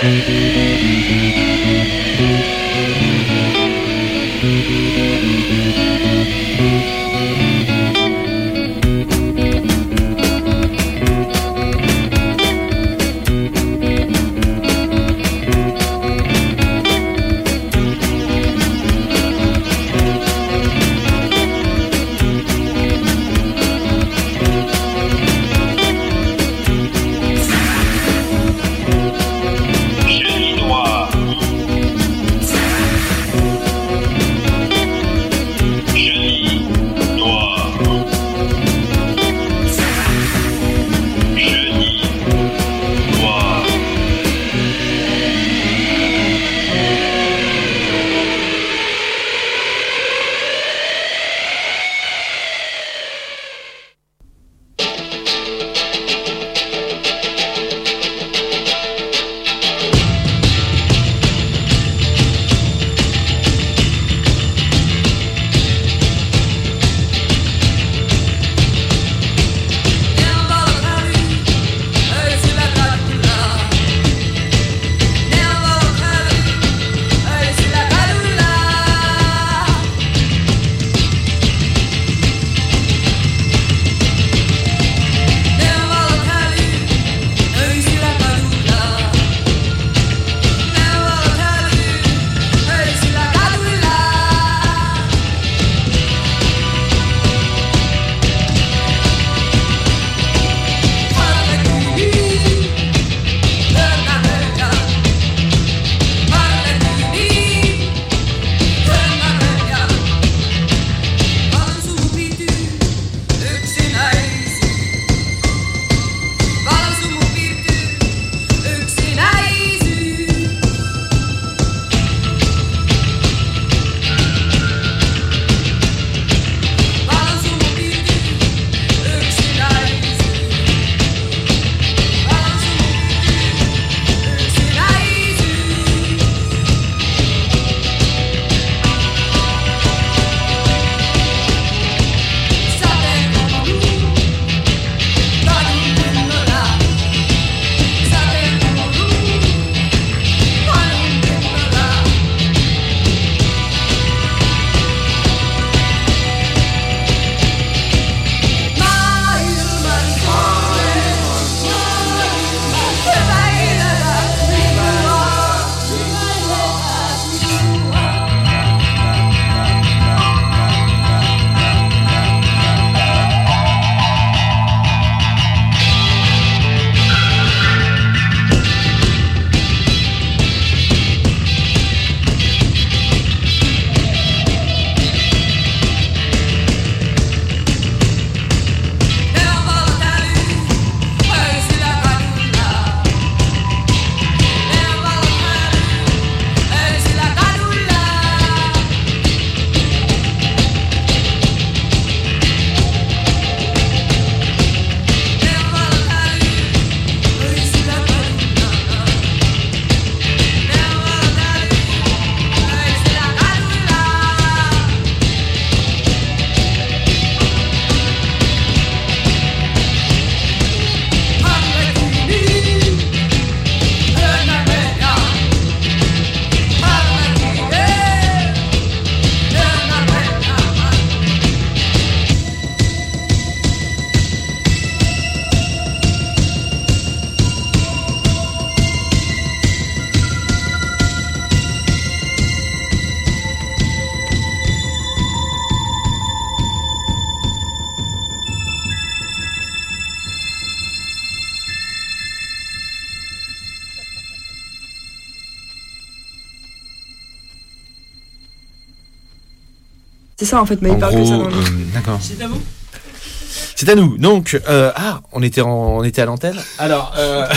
C'est ça en fait, mais il parle que ça dans le... D'accord. C'est à vous. C'est à nous. Donc, on était à l'antenne. Alors,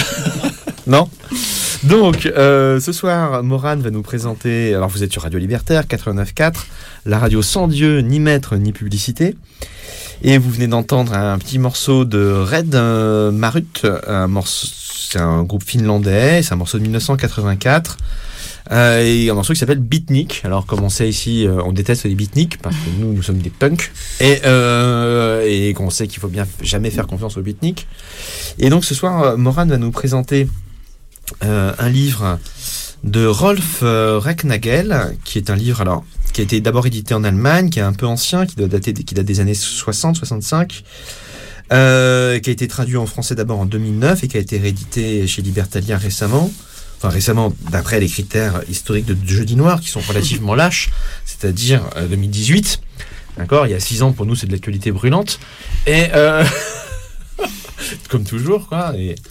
non. Donc, ce soir, Morane va nous présenter. Alors, vous êtes sur Radio Libertaire 89.4, la radio sans Dieu, ni maître, ni publicité. Et vous venez d'entendre un petit morceau de Red Marut. C'est un groupe finlandais. C'est un morceau de 1984. Et un morceau qui s'appelle Beatnik. Alors comme on sait ici, on déteste les beatniks parce que nous sommes des punks et qu'on sait qu'il faut bien jamais faire confiance aux beatniks. Et donc ce soir, Morane va nous présenter un livre de Rolf Recknagel, qui est un livre qui a été d'abord édité en Allemagne, qui est un peu ancien, qui date des années 60-65, qui a été traduit en français d'abord en 2009 et qui a été réédité chez Libertalia récemment, d'après les critères historiques de Jeudi Noir, qui sont relativement lâches, c'est-à-dire 2018. D'accord, il y a 6 ans, pour nous, c'est de l'actualité brûlante. Et comme toujours, quoi.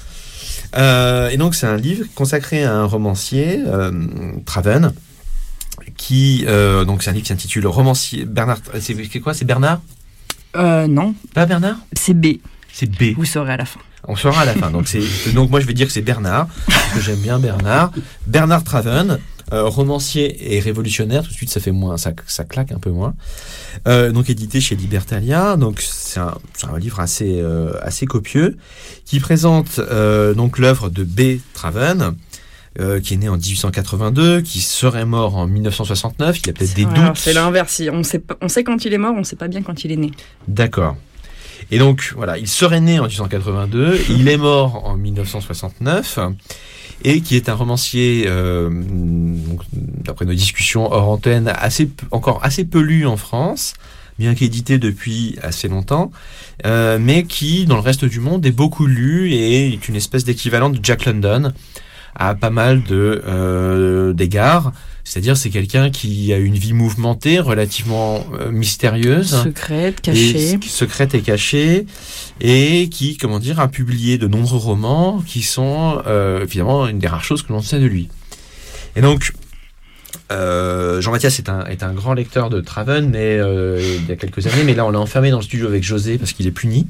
Et donc, c'est un livre consacré à un romancier, Traven, donc c'est un livre qui s'intitule Romancier Bernard. C'est quoi? C'est Bernard? Non. Pas Bernard? C'est B. C'est B. Vous saurez à la fin. On saura à la fin. Donc moi je vais dire que c'est Bernard, parce que j'aime bien Bernard. Bernard Traven, romancier et révolutionnaire. Tout de suite ça fait moins, ça claque un peu moins. Donc édité chez Libertalia. Donc c'est un livre assez copieux qui présente donc l'œuvre de B. Traven. Qui est né en 1882, qui serait mort en 1969. Il y a peut-être des doutes. C'est l'inverse. On sait quand il est mort, on ne sait pas bien quand il est né. D'accord. Et donc, voilà, il serait né en 1882, il est mort en 1969, et qui est un romancier, donc, d'après nos discussions hors antenne, encore assez peu lu en France, bien qu'édité depuis assez longtemps, mais qui, dans le reste du monde, est beaucoup lu et est une espèce d'équivalent de Jack London à pas mal d'égards. C'est-à-dire, c'est quelqu'un qui a une vie mouvementée, relativement mystérieuse. Secrète, cachée. Secrète et cachée. Et qui, a publié de nombreux romans qui sont, finalement, une des rares choses que l'on sait de lui. Et donc, Jean-Mathias est un grand lecteur de Traven, mais il y a quelques années. Mais là, on l'a enfermé dans le studio avec José parce qu'il est puni.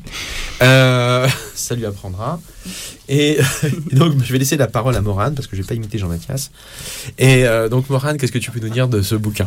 Ça lui apprendra. Et donc, je vais laisser la parole à Morane parce que je vais pas imiter Jean-Mathias. Et donc, Morane, qu'est-ce que tu peux nous dire de ce bouquin?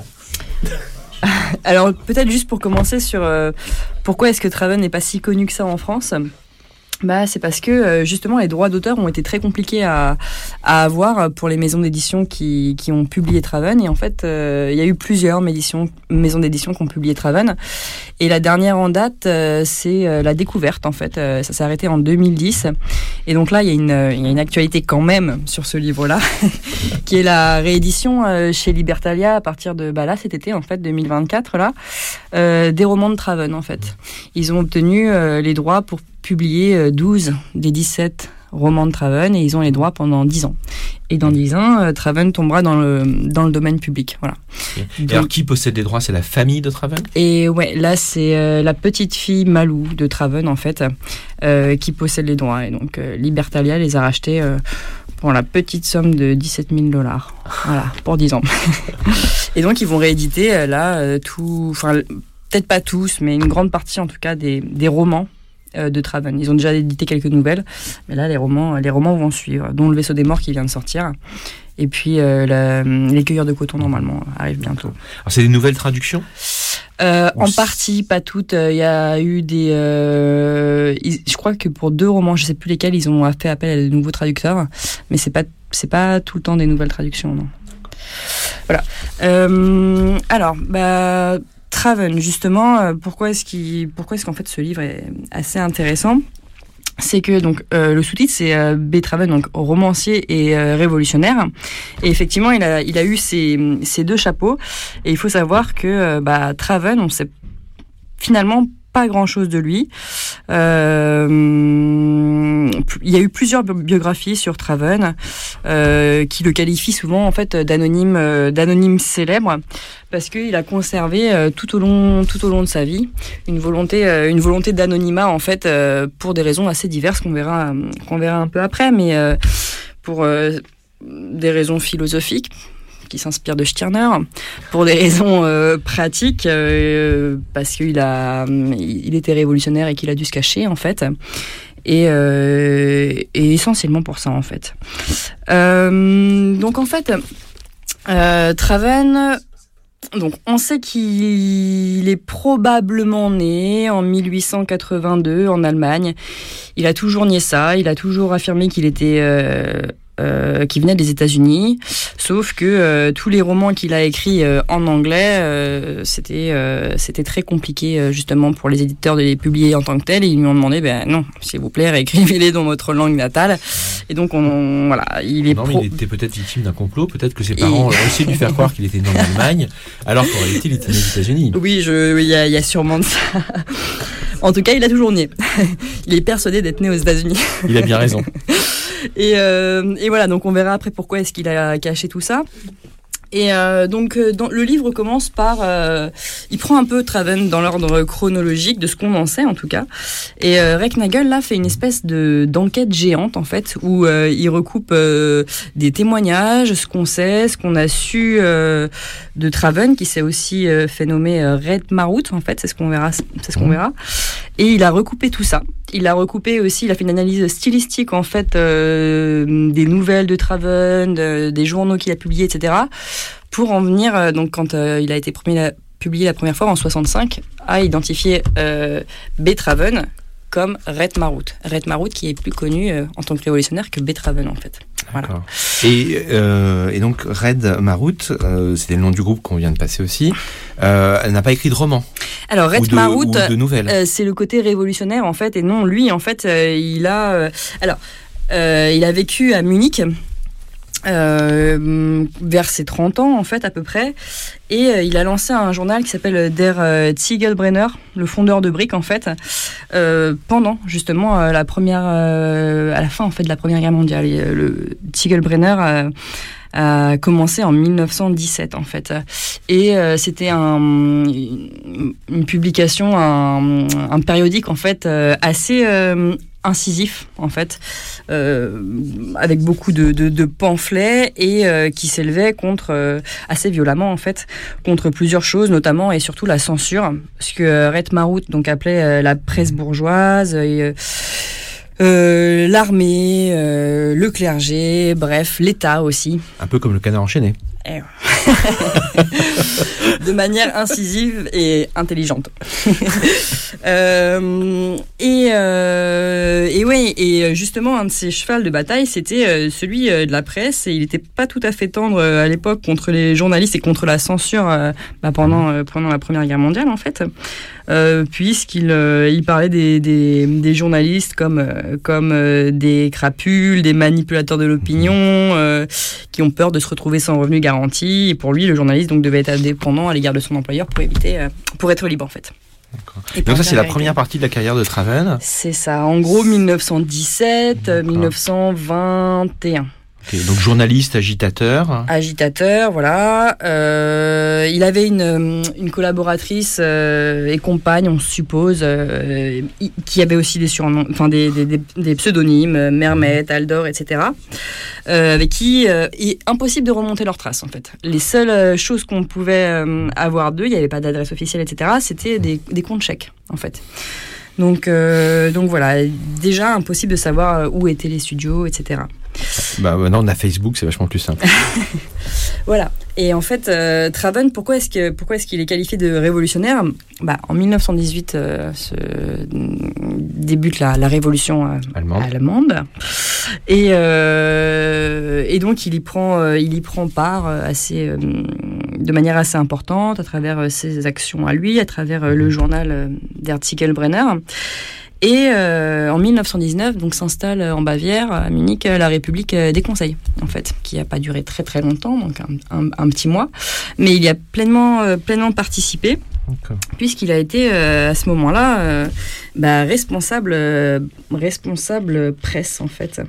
Alors, peut-être juste pour commencer sur pourquoi est-ce que Traven n'est pas si connu que ça en France. C'est parce que justement les droits d'auteur ont été très compliqués à avoir pour les maisons d'édition qui ont publié Traven, et en fait il y a eu plusieurs maisons d'édition qui ont publié Traven, et la dernière en date c'est La Découverte en fait, ça s'est arrêté en 2010, et donc là il y a une actualité quand même sur ce livre-là qui est la réédition chez Libertalia à partir de là cet été en fait 2024 là, des romans de Traven en fait. Ils ont obtenu les droits pour publié 12 des 17 romans de Traven, et ils ont les droits pendant 10 ans. Et dans 10 ans, Traven tombera dans le domaine public. Voilà. Et donc, alors, qui possède les droits? C'est la famille de Traven? Et ouais, là, c'est la petite fille Malou de Traven, en fait, qui possède les droits. Et donc, Libertalia les a rachetés pour la petite somme de $17 000. Voilà, pour 10 ans. Et donc, ils vont rééditer, peut-être pas tous, mais une grande partie, en tout cas, des romans de Traven. Ils ont déjà édité quelques nouvelles, mais là les romans vont suivre, dont Le Vaisseau des Morts qui vient de sortir, et puis Les Cueilleurs de coton normalement arrive bientôt. Alors c'est des nouvelles traductions? En partie, pas toutes. Il y a eu je crois que pour 2 romans, je sais plus lesquels, ils ont fait appel à de nouveaux traducteurs, mais c'est pas tout le temps des nouvelles traductions, non. Voilà. Alors, Traven, justement, pourquoi est-ce qu'en fait ce livre est assez intéressant? C'est que donc le sous-titre c'est B. Traven, donc romancier et révolutionnaire. Et effectivement, il a eu ces 2 chapeaux. Et il faut savoir que Traven, on sait finalement pas grand-chose de lui. Il y a eu plusieurs biographies sur Traven qui le qualifient souvent en fait d'anonyme célèbre, parce qu'il a conservé tout au long de sa vie une volonté d'anonymat en fait, pour des raisons assez diverses qu'on verra un peu après, mais pour des raisons philosophiques qui s'inspire de Stirner, pour des raisons pratiques, parce qu'il était révolutionnaire et qu'il a dû se cacher en fait, et essentiellement pour ça en fait. Donc en fait, Traven, donc on sait qu'il est probablement né en 1882 en Allemagne. Il a toujours nié ça, il a toujours affirmé qu'il était qui venait des États-Unis, sauf que tous les romans qu'il a écrits en anglais, c'était très compliqué justement pour les éditeurs de les publier en tant que tels, et ils lui ont demandé, non, s'il vous plaît, réécrivez-les dans votre langue natale. Et donc voilà, il est mais il était peut-être victime d'un complot, peut-être que ses parents ont essayé de lui faire croire qu'il était né en Allemagne, alors qu'en réalité il était né aux États-Unis. Oui, il y a sûrement de ça. En tout cas, il a toujours nié. Il est persuadé d'être né aux États-Unis. Il a bien raison. Et voilà, donc on verra après pourquoi est-ce qu'il a caché tout ça. Et donc le livre commence par il prend un peu Traven dans l'ordre chronologique de ce qu'on en sait en tout cas, et Recknagel là fait une espèce d'enquête géante en fait où il recoupe des témoignages, ce qu'on sait, ce qu'on a su de Traven, qui s'est aussi fait nommer Red Marut en fait, c'est ce qu'on verra, et il a recoupé tout ça. Il a recoupé aussi, il a fait une analyse stylistique en fait des nouvelles de Traven, des journaux qu'il a publiés, etc. Pour en venir, donc quand il a été publié la première fois en 65, à identifier Beethoven comme Red Marut. Red Marut qui est plus connu en tant que révolutionnaire que Beethoven en fait. Voilà. D'accord. Et donc Red Marut, c'était le nom du groupe qu'on vient de passer aussi. Elle n'a pas écrit de roman. Alors Red Marut, de nouvelles. C'est le côté révolutionnaire en fait, et non, lui en fait, il a vécu à Munich. Vers ses 30 ans en fait à peu près, et il a lancé un journal qui s'appelle Der Ziegelbrenner, le fondeur de briques en fait, pendant justement à la fin en fait de la Première Guerre mondiale. Et, le Ziegelbrenner a commencé en 1917 en fait, et c'était une publication, un périodique en fait assez incisif en fait, avec beaucoup de pamphlets, et qui s'élevait contre assez violemment en fait contre plusieurs choses, notamment et surtout la censure, ce que Red Marut donc appelait la presse bourgeoise, et l'armée, le clergé, bref, l'État aussi. Un peu comme le Canard enchaîné. De manière incisive et intelligente. Et justement, un de ses chevals de bataille, c'était celui de la presse, et il n'était pas tout à fait tendre à l'époque contre les journalistes et contre la censure pendant la Première Guerre mondiale en fait, puisqu'il il parlait des journalistes comme des crapules, des manipulateurs de l'opinion, qui ont peur de se retrouver sans revenu garanti. Et pour lui, le journaliste donc devait être indépendant à l'égard de son employeur pour être libre en fait. Donc ça, c'est la première partie de la carrière de Traven. C'est ça, en gros 1917, 1921. Okay, donc journaliste, agitateur. Agitateur, voilà. Il avait une collaboratrice et compagne, on suppose, qui avait aussi des surnoms, enfin des pseudonymes, Mermet, Aldor, etc. Avec qui il est impossible de remonter leurs traces en fait. Les seules choses qu'on pouvait avoir d'eux, il n'y avait pas d'adresse officielle, etc. C'était des comptes chèques en fait. Donc voilà, déjà impossible de savoir où étaient les studios, etc. Maintenant on a Facebook, c'est vachement plus simple. Voilà. Et en fait, Traven, pourquoi est-ce qu'il est qualifié de révolutionnaire ? En 1918 débute la révolution allemande. Et donc il y prend part de manière assez importante à travers ses actions à lui, à travers le journal Der Ziegelbrenner. Et en 1919, donc s'installe en Bavière, à Munich, la République des Conseils, en fait, qui n'a pas duré très très longtemps, donc un petit mois, mais il y a pleinement participé. Okay. Puisqu'il a été à ce moment-là responsable presse en fait.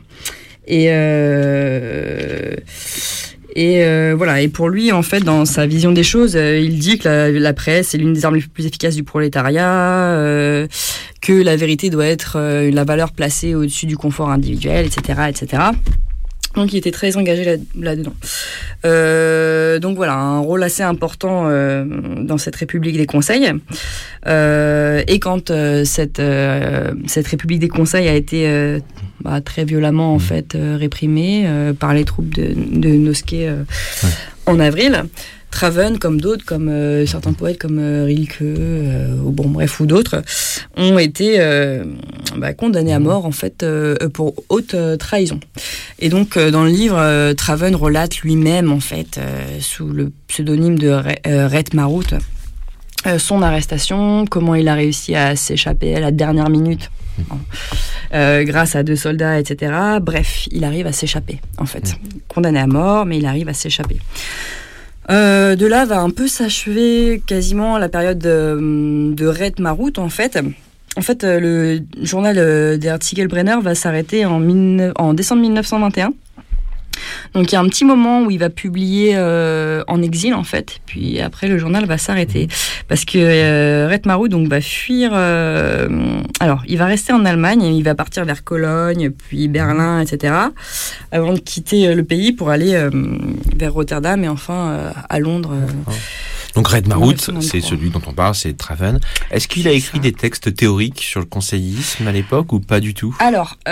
Et voilà. Et pour lui, en fait, dans sa vision des choses, il dit que la presse est l'une des armes les plus efficaces du prolétariat, que la vérité doit être la valeur placée au-dessus du confort individuel, etc., etc. Donc, il était très engagé là-dedans. Donc voilà, un rôle assez important dans cette République des Conseils. Et quand cette République des Conseils a été très violemment en fait réprimée par les troupes de Noske en avril, Traven, comme d'autres, comme certains poètes comme Rilke, ou d'autres, ont été condamnés à mort en fait pour haute trahison. Et donc, dans le livre, Traven relate lui-même, en fait, sous le pseudonyme de Ret Marout, son arrestation, comment il a réussi à s'échapper à la dernière minute, grâce à 2 soldats, etc. Bref, il arrive à s'échapper, en fait. Condamné à mort, mais il arrive à s'échapper. De là va un peu s'achever quasiment la période de Ret Marout, en fait. En fait, le journal Der Artikelbrenner va s'arrêter en décembre 1921. Donc il y a un petit moment où il va publier en exil, en fait. Puis après, le journal va s'arrêter. Parce que Ret Marout donc, va fuir... alors, il va rester en Allemagne. Il va partir vers Cologne, puis Berlin, etc. Avant de quitter le pays pour aller vers Rotterdam et enfin à Londres. Donc Ret Marout, c'est celui dont on parle, c'est Traven. Est-ce qu'il a écrit des textes théoriques sur le conseillisme à l'époque ou pas du tout ? Alors, il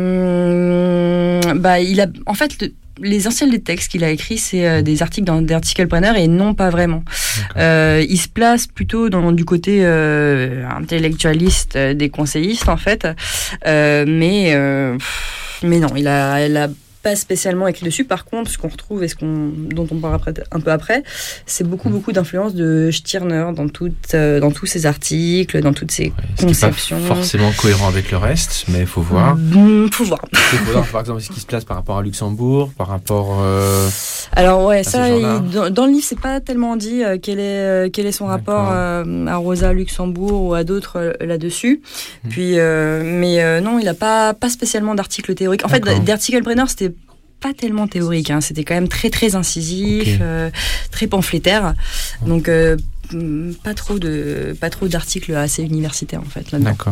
a, en fait, l'essentiel des textes qu'il a écrits, c'est des articles dans Der Artikelbrenner et non pas vraiment. Il se place plutôt du côté intellectualiste des conseillistes, en fait, mais non, il a pas spécialement écrit dessus. Par contre, ce qu'on retrouve et dont on parlera un peu après, c'est beaucoup d'influence de Stirner dans tous ses articles, dans toutes ses conceptions. C'est pas forcément cohérent avec le reste, mais il faut voir. Faut voir. Par exemple, ce qui se place par rapport à Luxembourg, par rapport. Alors ouais, ça, dans le livre, c'est pas tellement dit quel est son rapport à Rosa Luxembourg ou à d'autres là-dessus. Puis, mais non, il a pas spécialement d'articles théoriques. En fait, Der Artikelbrenner, c'était pas tellement théorique, hein. C'était quand même très incisif, très pamphlétaire. Donc pas trop d'articles assez universitaires, en fait, là-dedans. D'accord.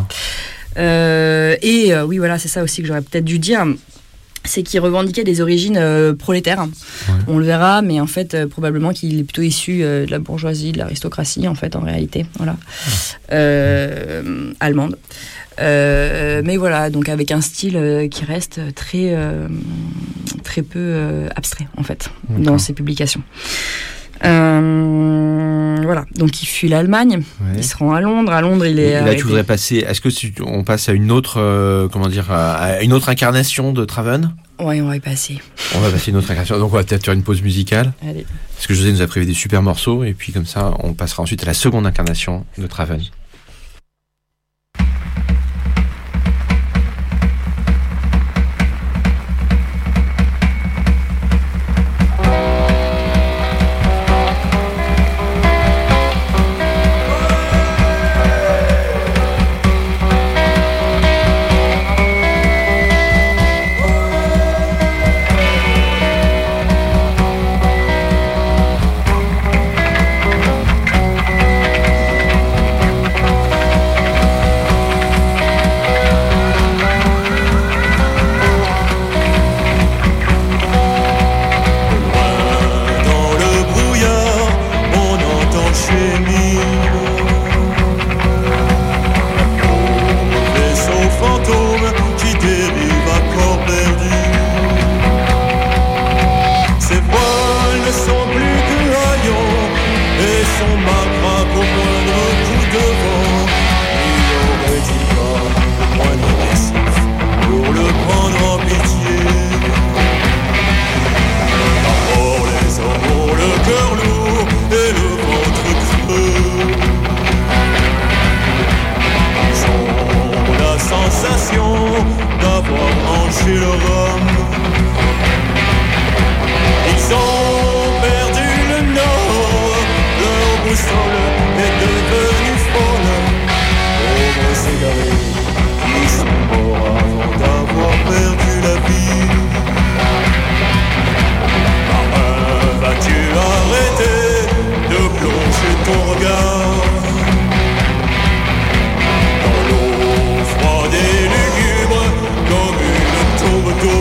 Oui, voilà, c'est ça aussi que j'aurais peut-être dû dire. C'est qu'il revendiquait des origines prolétaires. Ouais. On le verra, mais en fait, probablement qu'il est plutôt issu de la bourgeoisie, de l'aristocratie, en fait, en réalité. Voilà. Allemande. Mais voilà, donc avec un style qui reste très peu abstrait, en fait, dans ses publications. Voilà, donc il fuit l'Allemagne, il se rend à Londres. À Londres, il est. Et là, tu voudrais passer. Est-ce que on passe à une autre, à une autre incarnation de Traven ? Oui, on va y passer. On va passer une autre incarnation. Donc on va peut-être faire une pause musicale. Allez. Parce que José nous a prévu des super morceaux, et puis comme ça, on passera ensuite à la seconde incarnation de Traven. Dans l'eau froide et lugubre, comme une tombe d'eau.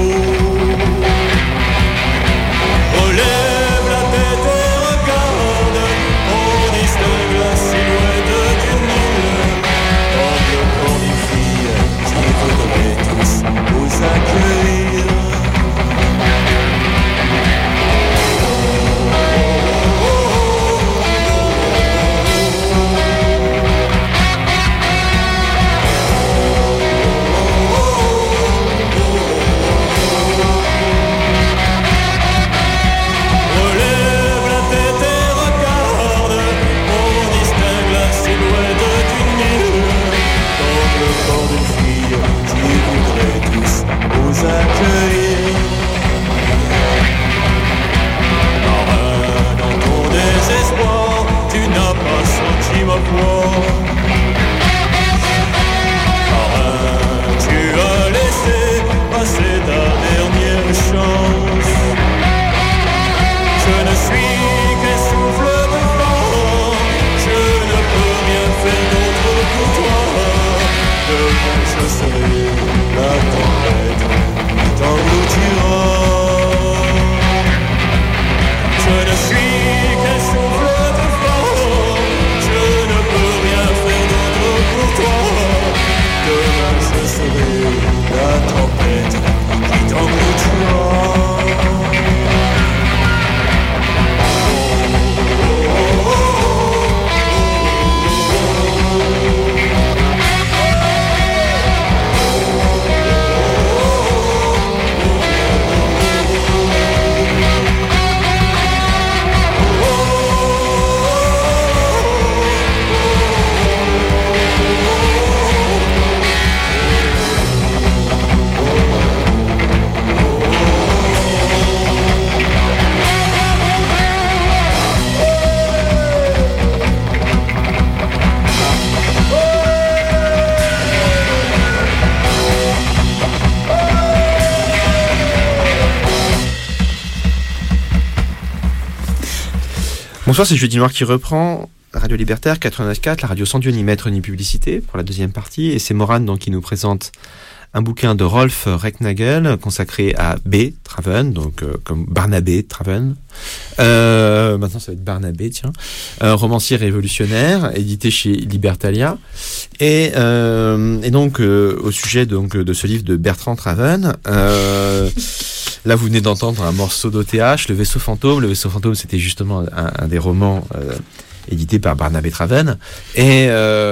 Bonsoir, c'est Jeudi Noir qui reprend. Radio Libertaire 89.4, la radio sans Dieu ni maître ni publicité pour la deuxième partie. Et c'est Morane donc qui nous présente un bouquin de Rolf Recknagel consacré à B. Traven, donc comme Barnabé Traven. Maintenant ça va être Barnabé, tiens. Romancier révolutionnaire, édité chez Libertalia. Et donc au sujet donc de ce livre de Bertrand Traven. Là, vous venez d'entendre un morceau d'OTH, Le Vaisseau Fantôme. Le Vaisseau Fantôme, c'était justement un des romans édités par Barnabé Traven. Et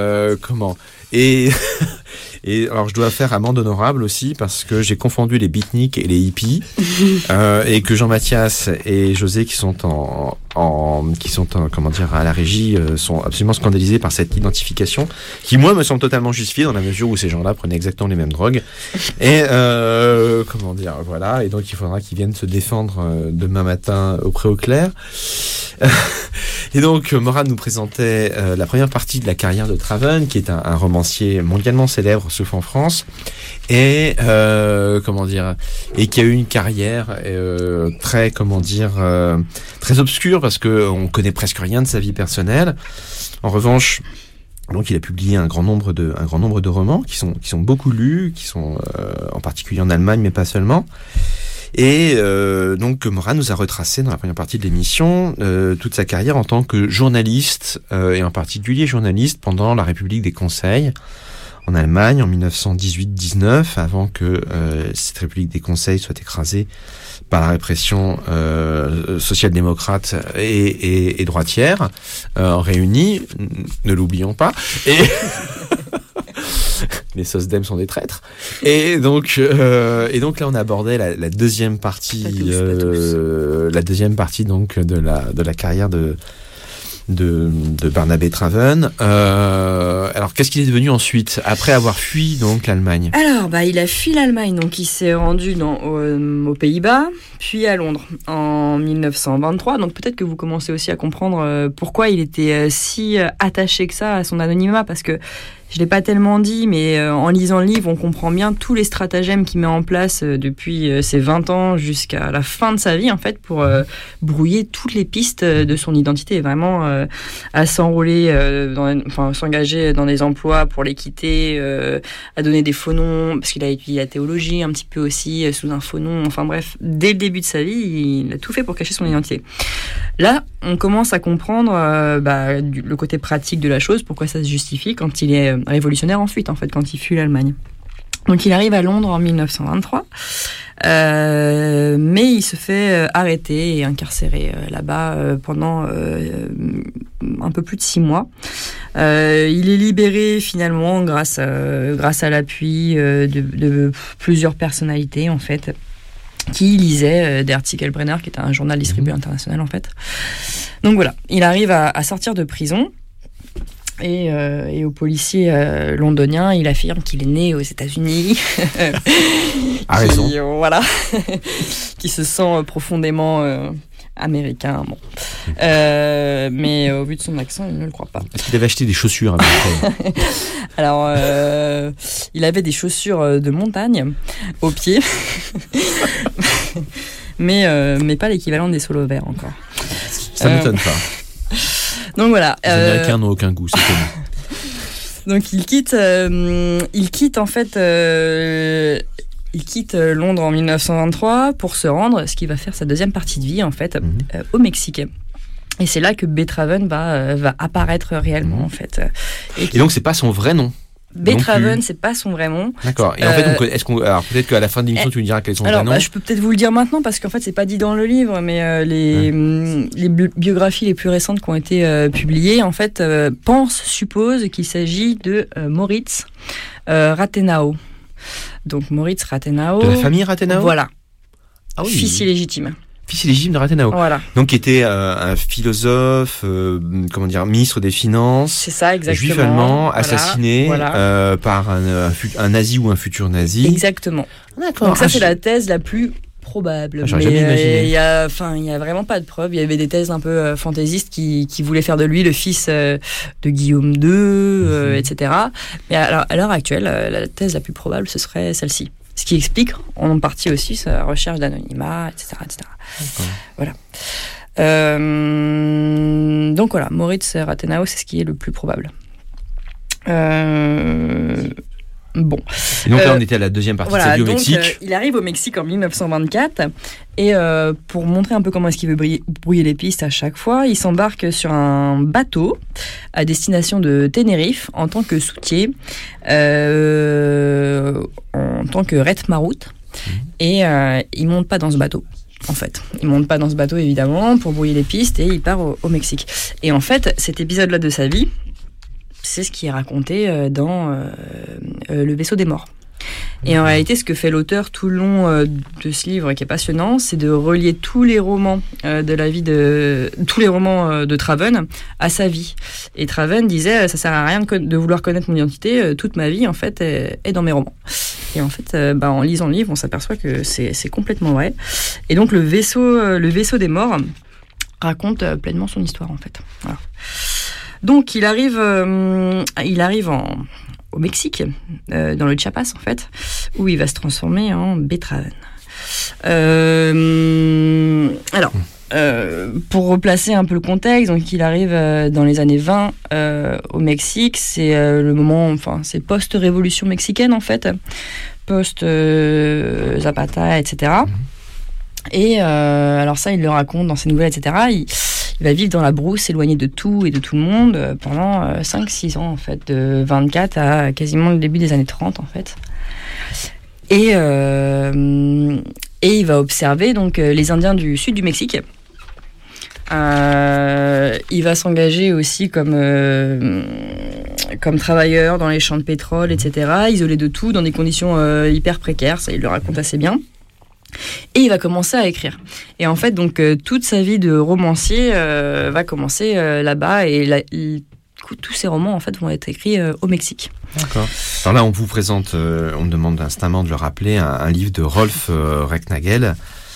et alors, je dois faire amende honorable aussi parce que j'ai confondu les beatniks et les hippies et que Jean-Mathias et José qui sont comment dire à la régie sont absolument scandalisés par cette identification qui moi me semble totalement justifiée dans la mesure où ces gens-là prenaient exactement les mêmes drogues et comment dire voilà et donc il faudra qu'ils viennent se défendre demain matin au clair. Et donc Morane nous présentait la première partie de la carrière de Traven qui est un romancier mondialement célèbre sauf en France et comment dire et qui a eu une carrière très comment dire très obscure parce que on connaît presque rien de sa vie personnelle. En revanche, donc il a publié un grand nombre de romans qui sont beaucoup lus, qui sont en particulier en Allemagne mais pas seulement. Et donc Morane nous a retracé dans la première partie de l'émission toute sa carrière en tant que journaliste et en particulier journaliste pendant la République des Conseils en Allemagne en 1918-19 avant que cette République des Conseils soit écrasée par la répression social-démocrate et droitière réunis, ne l'oublions pas. Et les SOSDEM sont des traîtres. Et donc là on abordait la deuxième partie, la deuxième partie donc de la carrière de Barnabé Traven. Alors qu'est-ce qu'il est devenu ensuite après avoir fui donc l'Allemagne? Alors il a fui l'Allemagne, donc il s'est rendu aux Pays-Bas, puis à Londres en 1923. Donc peut-être que vous commencez aussi à comprendre pourquoi il était si attaché que ça à son anonymat, parce que je l'ai pas tellement dit, mais en lisant le livre, on comprend bien tous les stratagèmes qu'il met en place depuis ses 20 ans jusqu'à la fin de sa vie, en fait, pour brouiller toutes les pistes de son identité, vraiment à s'enrôler, s'engager dans des emplois pour les quitter, à donner des faux noms, parce qu'il a étudié la théologie un petit peu aussi, sous un faux nom, enfin bref, dès le début de sa vie, il a tout fait pour cacher son identité. Là, on commence à comprendre le côté pratique de la chose, pourquoi ça se justifie quand il est révolutionnaire ensuite, en fait, quand il fuit l'Allemagne. Donc il arrive à Londres en 1923, mais il se fait arrêter et incarcérer là-bas pendant un peu plus de 6 mois. Il est libéré finalement grâce à l'appui de plusieurs personnalités, en fait, qui lisait Der Ziegelbrenner, qui était un journal distribué international, en fait. Donc voilà, il arrive à sortir de prison. Et au policier londonien, il affirme qu'il est né aux États-Unis. A raison. Voilà. Qui se sent profondément américain. Bon. Mais au vu de son accent, il ne le croit pas. Est-ce qu'il avait acheté des chaussures américaines? Alors, il avait des chaussures de montagne aux pieds. mais pas l'équivalent des solos verts encore. Ça m'étonne pas. Donc voilà. Les Américains n'ont aucun goût, c'est connu. Donc il quitte Londres en 1923 pour se rendre, ce qui va faire sa deuxième partie de vie en fait, au Mexique. Et c'est là que B. Traven va apparaître réellement en fait. Et donc c'est pas son vrai nom. B. Traven, c'est pas son vrai nom. D'accord. Et en fait, alors peut-être qu'à la fin de l'émission, tu nous diras quel est son vrai nom. Je peux peut-être vous le dire maintenant parce qu'en fait, c'est pas dit dans le livre, mais les biographies les plus récentes qui ont été publiées, en fait, supposent qu'il s'agit de Moritz Rathenau. Donc Moritz Rathenau. De la famille Rathenau. Voilà. Ah oui. Fils illégitime. Fils illégitime de Rathenau. Voilà. Donc qui était un philosophe, ministre des Finances. C'est ça, exactement. Juif allemand, assassiné par un nazi ou un futur nazi. Exactement. D'accord. Donc ça, c'est la thèse la plus probable. J'aurais jamais imaginé. Il y a vraiment pas de preuves. Il y avait des thèses un peu fantaisistes qui voulaient faire de lui le fils de Guillaume II, etc. Mais à l'heure actuelle, la thèse la plus probable, ce serait celle-ci. Ce qui explique en partie aussi sa recherche d'anonymat, etc. Voilà. Donc voilà, Moritz Rathenau, c'est ce qui est le plus probable. Bon. Et donc là, on était à la deuxième partie de sa vie au Mexique. Il arrive au Mexique en 1924 et pour montrer un peu comment est-ce qu'il veut brouiller les pistes à chaque fois, il s'embarque sur un bateau à destination de Tenerife en tant que soutier, en tant que Ret Marout. Et il monte pas dans ce bateau. En fait, il monte pas dans ce bateau évidemment pour brouiller les pistes et il part au Mexique. Et en fait, cet épisode-là de sa vie, c'est ce qui est raconté dans Le vaisseau des morts. Et en réalité, ce que fait l'auteur tout le long de ce livre, qui est passionnant, c'est de relier tous les romans de la vie tous les romans de Traven à sa vie. Et Traven disait, ça sert à rien de vouloir connaître mon identité, toute ma vie en fait est dans mes romans. Et en fait, en lisant le livre, on s'aperçoit que c'est complètement vrai. Et donc le vaisseau des morts raconte pleinement son histoire en fait. Voilà. Donc il arrive au Mexique, dans le Chiapas en fait, où il va se transformer en Beethoven. Pour replacer un peu le contexte, donc il arrive dans les années 20 au Mexique, c'est le moment, c'est post-révolution mexicaine en fait, post-Zapata, etc. Et alors ça, il le raconte dans ses nouvelles, etc. Il va vivre dans la brousse, éloigné de tout et de tout le monde pendant 5-6 ans, en fait, de 24 à quasiment le début des années 30, en fait. Et il va observer donc les Indiens du sud du Mexique. Il va s'engager aussi comme travailleur dans les champs de pétrole, etc., isolé de tout, dans des conditions hyper précaires, ça il le raconte assez bien. Et il va commencer à écrire. Et en fait, donc, toute sa vie de romancier va commencer là-bas. Et tous ses romans, en fait, vont être écrits au Mexique. D'accord. Alors là, on vous présente, on me demande instamment de le rappeler, un livre de Rolf Recknagel.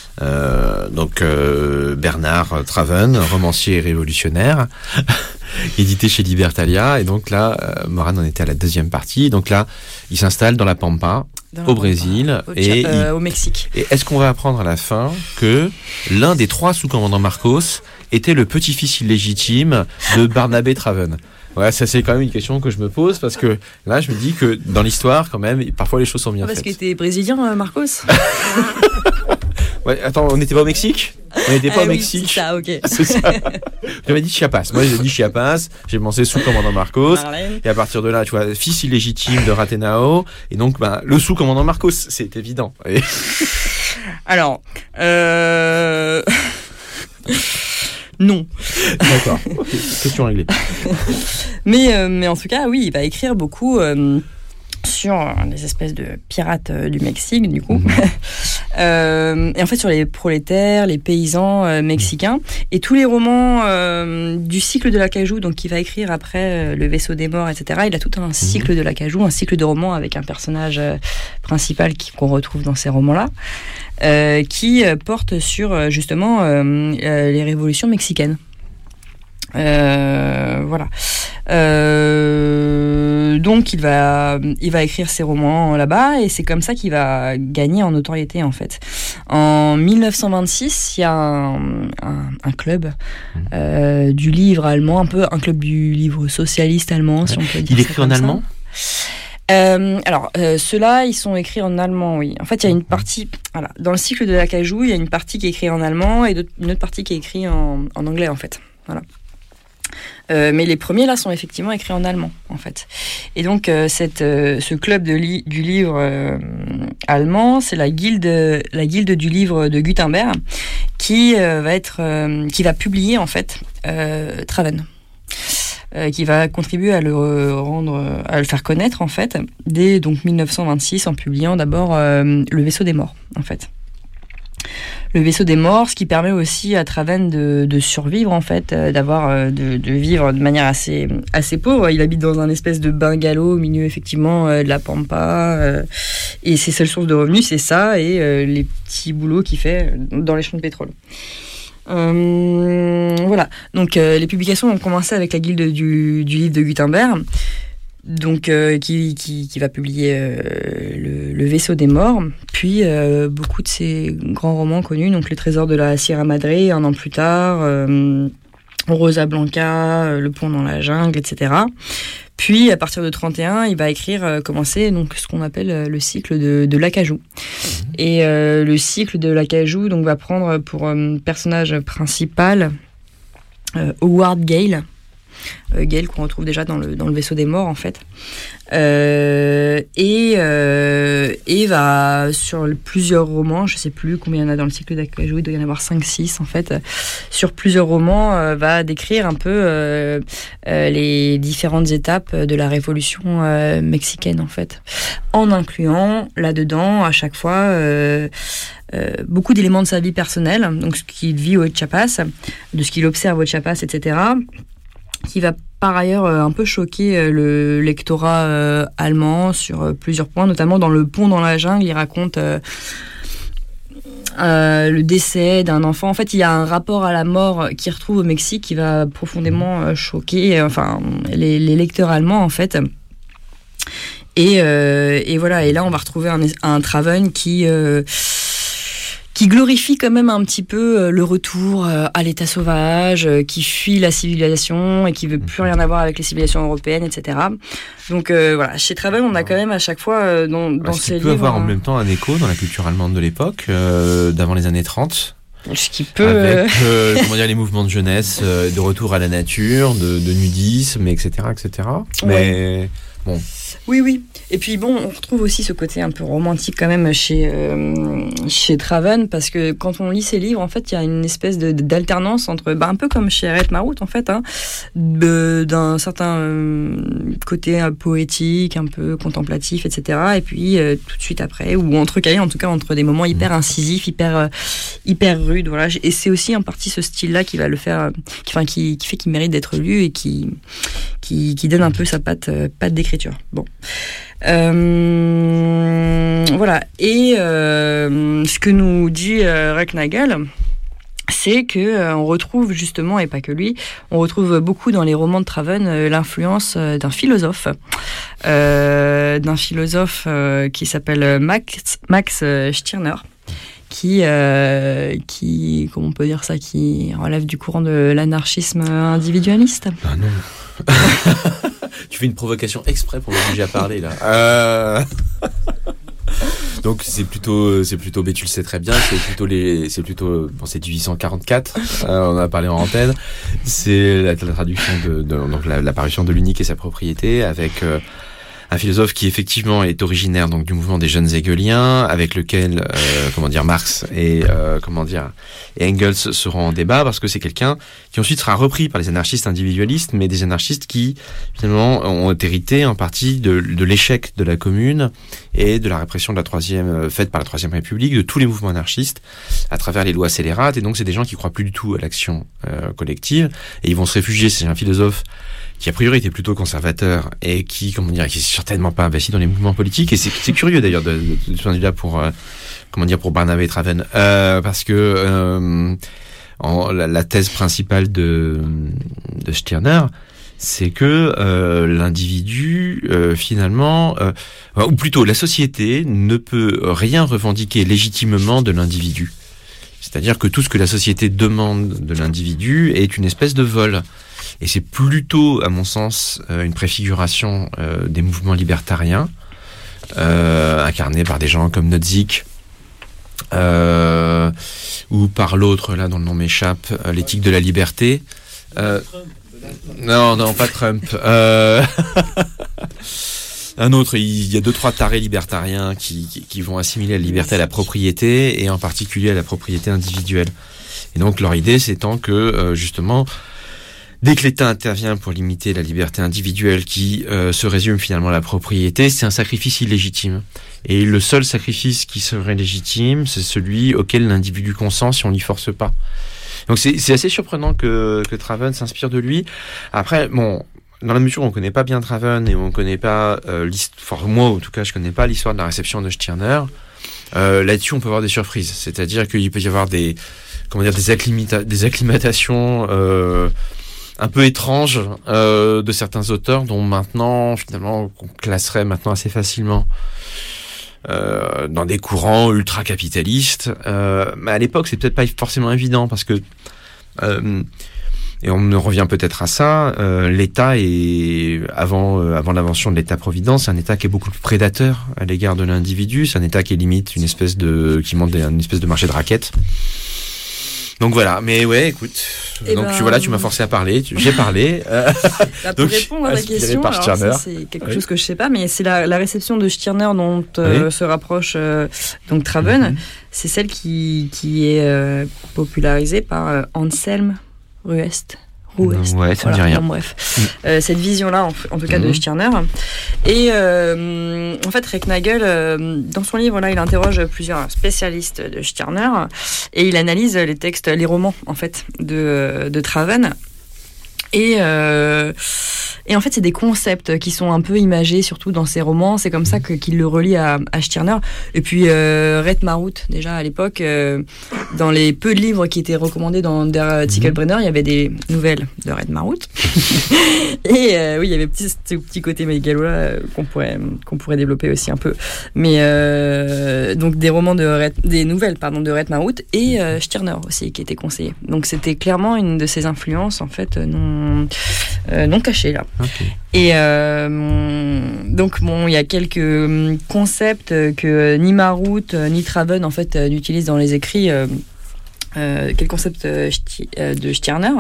Bernard Traven, romancier et révolutionnaire, édité chez Libertalia. Et donc là, Moran en était à la deuxième partie. Donc là, il s'installe dans la Pampa, au Brésil et au Mexique. Et est-ce qu'on va apprendre à la fin que l'un des 3 sous-commandants Marcos était le petit-fils illégitime de Barnabé Traven? Ouais, ça c'est quand même une question que je me pose parce que là, je me dis que dans l'histoire, quand même, parfois les choses sont bien faites. Parce qu'il était brésilien, Marcos. Ouais, attends, on n'était pas au Mexique? On n'était pas au Mexique. C'est ça, ok. C'est ça. J'avais dit Chiapas. Moi, j'ai dit Chiapas. J'ai pensé sous-commandant Marcos. Marlène. Et à partir de là, tu vois, fils illégitime de Rathenau. Et donc, le sous-commandant Marcos, c'est évident. Et... Alors, non. D'accord. Okay. Question réglée. Mais en tout cas, oui, il va écrire beaucoup sur des espèces de pirates du Mexique, du coup. Et en fait, sur les prolétaires, les paysans mexicains. Et tous les romans du cycle de l'Acajou, donc qu'il va écrire après Le vaisseau des morts, etc. Il a tout un cycle de l'Acajou, un cycle de romans avec un personnage principal qu'on retrouve dans ces romans-là, qui porte sur, justement, les révolutions mexicaines. Voilà. Donc il va écrire ses romans là-bas et c'est comme ça qu'il va gagner en notoriété en fait. En 1926, il y a un club du livre allemand, un peu un club du livre socialiste allemand, si on peut dire. Il écrit en allemand ? Ceux-là, ils sont écrits en allemand, oui. En fait, il y a une partie, voilà, dans le cycle de l'Acajou, il y a une partie qui est écrite en allemand et une autre partie qui est écrite en anglais, en fait. Voilà. Mais les premiers là sont effectivement écrits en allemand en fait. Et donc ce club du livre allemand, c'est la guilde du livre de Gutenberg qui va publier en fait Traven. Qui va contribuer à le faire connaître en fait dès donc 1926 en publiant d'abord Le vaisseau des morts en fait. Le vaisseau des morts, ce qui permet aussi à Traven de survivre en fait, de vivre de manière assez pauvre. Il habite dans un espèce de bungalow au milieu effectivement de la Pampa et ses seules sources de revenus c'est ça et les petits boulots qu'il fait dans les champs de pétrole. Voilà. Donc les publications ont commencé avec la guilde du livre de Gutenberg. Donc, qui va publier le Vaisseau des morts, puis beaucoup de ses grands romans connus, donc Les Trésors de la Sierra Madre, un an plus tard, Rosa Blanca, Le Pont dans la jungle, etc. Puis, à partir de 31, il va commencer donc ce qu'on appelle le cycle de l'Acajou. Et le cycle de l'Acajou donc va prendre pour personnage principal Howard Gale. Gale qu'on retrouve déjà dans le Vaisseau des morts en fait, et va sur plusieurs romans, je sais plus combien il y en a dans le cycle d'Acajou, il doit y en avoir 5-6 en fait, sur plusieurs romans, va décrire un peu les différentes étapes de la révolution mexicaine en fait, en incluant là-dedans à chaque fois beaucoup d'éléments de sa vie personnelle, donc ce qu'il vit au Chiapas, de ce qu'il observe au Chiapas, etc., qui va par ailleurs un peu choquer le lectorat allemand sur plusieurs points, notamment dans Le Pont dans la jungle, il raconte le décès d'un enfant. En fait, il y a un rapport à la mort qu'il retrouve au Mexique qui va profondément choquer les lecteurs allemands, en fait. Et voilà, et là, on va retrouver un Traven qui glorifie quand même un petit peu le retour à l'état sauvage, qui fuit la civilisation et qui veut plus rien avoir avec les civilisations européennes, etc. Donc voilà, chez Traven, on a quand même à chaque fois dans ces livres... peut avoir en même temps un écho dans la culture allemande de l'époque, d'avant les années 30. Ce qui peut... Avec les mouvements de jeunesse, de retour à la nature, de nudisme, etc. Mais bon... Oui. Et puis bon, on retrouve aussi ce côté un peu romantique quand même chez Traven, parce que quand on lit ses livres, en fait, il y a une espèce d'alternance entre, un peu comme chez Harriet Marot, en fait, d'un certain côté poétique, un peu contemplatif, etc. Et puis tout de suite après, ou entrecalé en tout cas entre des moments hyper incisifs, hyper rudes. Voilà. Et c'est aussi en partie ce style-là qui va le faire, qui fait qu'il mérite d'être lu et qui donne un peu sa patte d'écriture. Bon. Voilà. Et ce que nous dit Recknagel, c'est que on retrouve justement, et pas que lui, on retrouve beaucoup dans les romans de Traven l'influence d'un philosophe qui s'appelle Max Stirner, qui comment on peut dire ça, qui relève du courant de l'anarchisme individualiste. Ah non. Tu fais une provocation exprès pour m'obliger à parler là. Donc c'est plutôt, mais tu le sais très bien, c'est 1844. On en a parlé en antenne. C'est la traduction donc l'apparition de l'unique et sa propriété, avec un philosophe qui effectivement est originaire donc du mouvement des jeunes hegeliens, avec lequel Marx et Engels seront en débat, parce que c'est quelqu'un qui ensuite sera repris par les anarchistes individualistes, mais des anarchistes qui finalement ont hérité en partie de l'échec de la Commune et de la répression faite par la Troisième République de tous les mouvements anarchistes à travers les lois scélérates. Et donc c'est des gens qui croient plus du tout à l'action collective, et ils vont se réfugier. C'est un philosophe qui a priori était plutôt conservateur et qui est certainement pas investi dans les mouvements politiques. Et c'est curieux d'ailleurs de ce point de vue-là pour Barnabé Traven, parce que la thèse principale de Stirner, c'est que l'individu finalement, ou plutôt la société ne peut rien revendiquer légitimement de l'individu. C'est-à-dire que tout ce que la société demande de l'individu est une espèce de vol. Et c'est plutôt, à mon sens, une préfiguration des mouvements libertariens, incarnés par des gens comme Nozick, ou par l'autre, là, dont le nom m'échappe, l'éthique de la liberté. Non, pas Trump. Un autre, il y a 2-3 tarés libertariens qui vont assimiler la liberté à la propriété, et en particulier à la propriété individuelle. Et donc leur idée, c'est tant que, justement, dès que l'État intervient pour limiter la liberté individuelle qui se résume finalement à la propriété, c'est un sacrifice illégitime. Et le seul sacrifice qui serait légitime, c'est celui auquel l'individu consent si on l'y force pas. Donc c'est assez surprenant que Traven s'inspire de lui. Après, bon, dans la mesure où on connaît pas bien Traven et on connaît pas moi en tout cas, je connais pas l'histoire de la réception de Stirner. Là-dessus, on peut avoir des surprises. C'est-à-dire qu'il peut y avoir des acclimatations un peu étrange de certains auteurs dont maintenant, finalement, qu'on classerait maintenant assez facilement dans des courants ultra-capitalistes. Mais à l'époque, c'est peut-être pas forcément évident parce que et on revient peut-être à ça. L'État est avant l'invention de l'État-providence, c'est un État qui est beaucoup plus prédateur à l'égard de l'individu. C'est un État qui limite qui monte une espèce de marché de raquettes. Donc voilà, mais ouais, écoute. Tu m'as forcé à parler. J'ai parlé. Pour répondre à ta question, alors ça, c'est quelque chose que je sais pas, mais c'est la réception de Stirner dont se rapproche donc Traven. C'est celle qui est popularisée par Anselm Ruest. Ouais, ça me dit rien. Bon, bref, cette vision-là, en tout cas de Stirner. Et en fait, Recknagel, dans son livre, là, il interroge plusieurs spécialistes de Stirner et il analyse les romans, en fait, de Traven. Et en fait, c'est des concepts qui sont un peu imagés, surtout dans ses romans. C'est comme ça qu'il le relie à Stirner. Et puis, Red Marout, déjà à l'époque, dans les peu de livres qui étaient recommandés dans Der Ziegelbrenner, il y avait des nouvelles de Red Marout. Et oui, il y avait ce petit côté mégalo là qu'on pourrait développer aussi un peu. Mais donc des nouvelles de Red Marout et Stirner aussi qui étaient conseillés. Donc c'était clairement une de ses influences en fait non cachées là. Okay. Et donc bon, il y a quelques concepts que ni Marout ni Traven en fait n'utilisent dans les écrits. Quel concept de Stirner.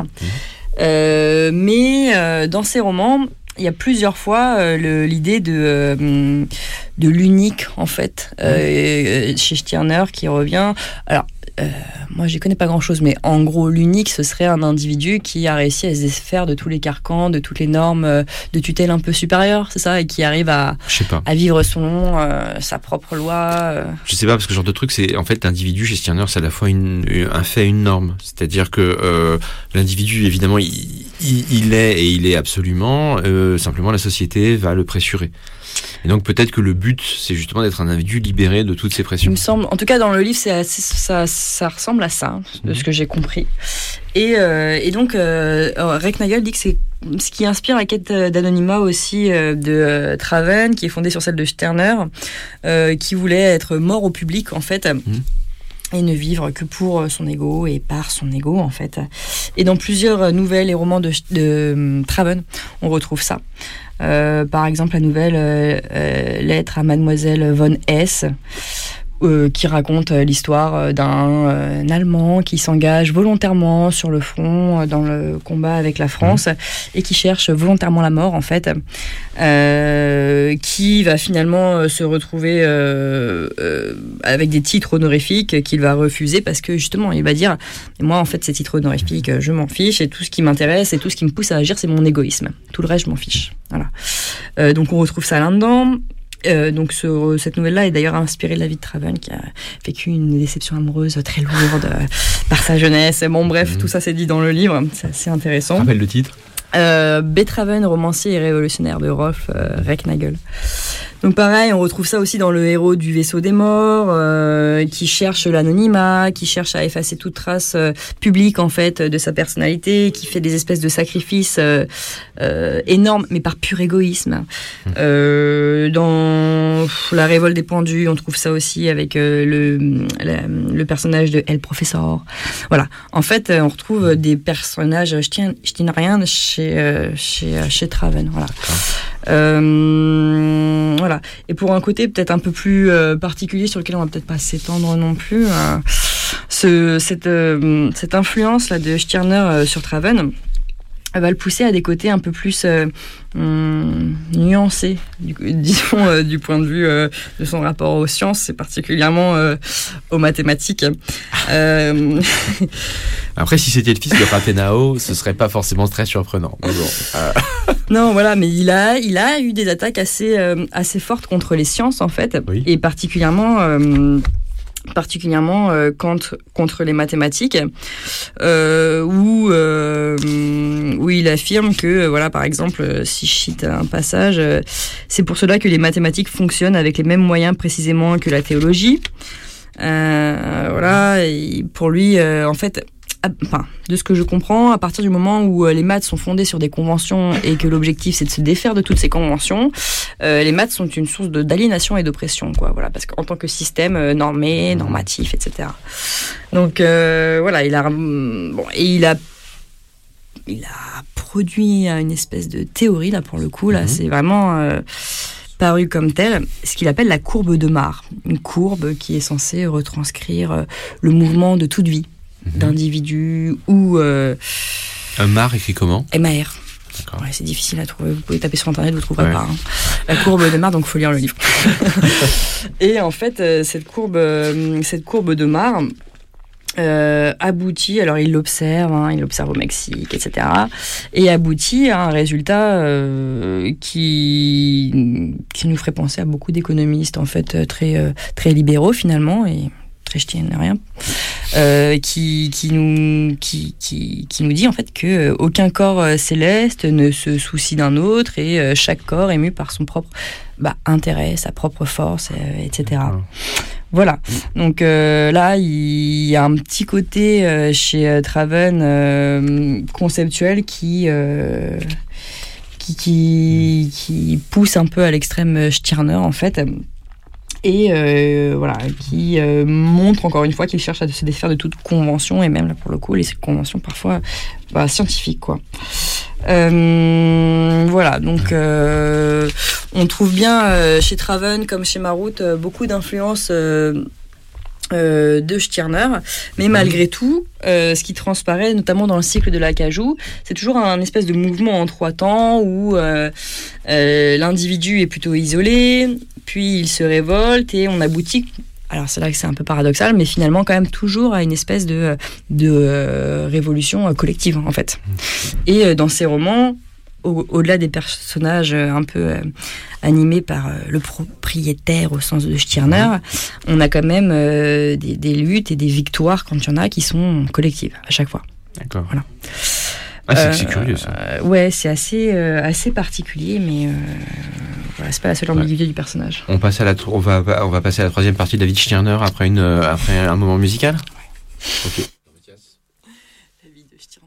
Mais dans ses romans, il y a plusieurs fois l'idée de l'unique en fait chez Stirner qui revient. Alors moi je connais pas grand chose, mais en gros l'unique ce serait un individu qui a réussi à se défaire de tous les carcans, de toutes les normes de tutelle un peu supérieure, c'est ça, et qui arrive à vivre sa propre loi. Je sais pas, parce que ce genre de truc, c'est en fait l'individu chez Stirner, c'est à la fois un fait et une norme. C'est-à-dire que l'individu évidemment il est absolument, simplement la société va le pressurer. Et donc peut-être que le but, c'est justement d'être un individu libéré de toutes ces pressions. Il me semble, en tout cas dans le livre, ça ressemble à ça, de ce que j'ai compris. Et donc Recknagel dit que c'est ce qui inspire la quête d'anonymat aussi de Traven, qui est fondée sur celle de Stirner, qui voulait être mort au public en fait. Et ne vivre que pour son ego et par son ego en fait. Et dans plusieurs nouvelles et romans de Traven, on retrouve ça. Par exemple la nouvelle Lettre à Mademoiselle von Hesse, qui raconte l'histoire d'un Allemand qui s'engage volontairement sur le front dans le combat avec la France et qui cherche volontairement la mort en fait, qui va finalement se retrouver avec des titres honorifiques qu'il va refuser parce que justement il va dire moi en fait ces titres honorifiques je m'en fiche et tout ce qui m'intéresse et tout ce qui me pousse à agir c'est mon égoïsme, tout le reste je m'en fiche, voilà. Donc on retrouve ça là-dedans. Donc cette nouvelle-là est d'ailleurs inspirée de la vie de Traven qui a vécu une déception amoureuse très lourde par sa jeunesse. Bon bref, tout ça c'est dit dans le livre, c'est assez intéressant. Rappelle le titre. Beethoven, romancier et révolutionnaire de Rolf Recknagel. Donc pareil, on retrouve ça aussi dans le héros du vaisseau des morts, qui cherche l'anonymat, qui cherche à effacer toute trace publique en fait de sa personnalité, qui fait des espèces de sacrifices énormes, mais par pur égoïsme. Dans La révolte des pendus, on trouve ça aussi avec le personnage de El Professor. Voilà. En fait, on retrouve des personnages stirneriens chez Traven. Voilà. Voilà. Et pour un côté peut-être un peu plus particulier sur lequel on va peut-être pas s'étendre non plus, cette influence là de Stirner sur Traven va le pousser à des côtés un peu plus nuancés, disons, du point de vue de son rapport aux sciences et particulièrement aux mathématiques. Après, si c'était le fils de Rathenau, ce serait pas forcément très surprenant. Mais bon, Non, voilà, mais il a eu des attaques assez fortes contre les sciences en fait, oui. Et particulièrement contre les mathématiques, où il affirme que, voilà, par exemple, si je cite un passage, c'est pour cela que les mathématiques fonctionnent avec les mêmes moyens précisément que la théologie. Voilà, et pour lui, en fait, enfin, de ce que je comprends, à partir du moment où les maths sont fondées sur des conventions et que l'objectif c'est de se défaire de toutes ces conventions, les maths sont une source d'aliénation et d'oppression, quoi. Voilà, parce qu'en tant que système normé, normatif, etc. Donc voilà, il a produit une espèce de théorie là pour le coup. Là, c'est vraiment paru comme tel, ce qu'il appelle la courbe de Marr, une courbe qui est censée retranscrire le mouvement de toute vie. D'individus ou... Marr écrit comment ? M-A-R. D'accord. Ouais, c'est difficile à trouver. Vous pouvez taper sur Internet, vous ne trouverez pas. Hein. La courbe de Marr, donc il faut lire le livre. Et en fait, cette courbe de Marr aboutit, alors il l'observe au Mexique, etc. Et aboutit à un résultat qui nous ferait penser à beaucoup d'économistes, en fait, très libéraux finalement, et très rien, qui nous dit en fait que aucun corps céleste ne se soucie d'un autre et chaque corps est mu par son propre intérêt, sa propre force, etc. Voilà. Donc là, il y a un petit côté chez Traven conceptuel qui pousse un peu à l'extrême Stirner en fait. Et voilà, qui montre encore une fois qu'il cherche à se défaire de toute convention, et même là pour le coup les conventions parfois scientifiques, quoi. Voilà, donc on trouve bien chez Traven comme chez Marout beaucoup d'influences de Stirner, mais malgré tout, ce qui transparaît notamment dans le cycle de l'acajou, c'est toujours un espèce de mouvement en 3 temps où l'individu est plutôt isolé, puis il se révolte et on aboutit, alors c'est là que c'est un peu paradoxal, mais finalement quand même toujours à une espèce de révolution collective en fait. Et dans ces romans, au-delà des personnages un peu animés par le propriétaire au sens de Stirner, on a quand même des luttes et des victoires quand il y en a qui sont collectives à chaque fois. D'accord. Voilà. C'est curieux ça. Ouais, c'est assez particulier, mais voilà, c'est pas la seule ambiguïté du personnage. On va passer à la 3e partie de David Stirner après un moment musical. Ouais. Ok. La vie de Stirner.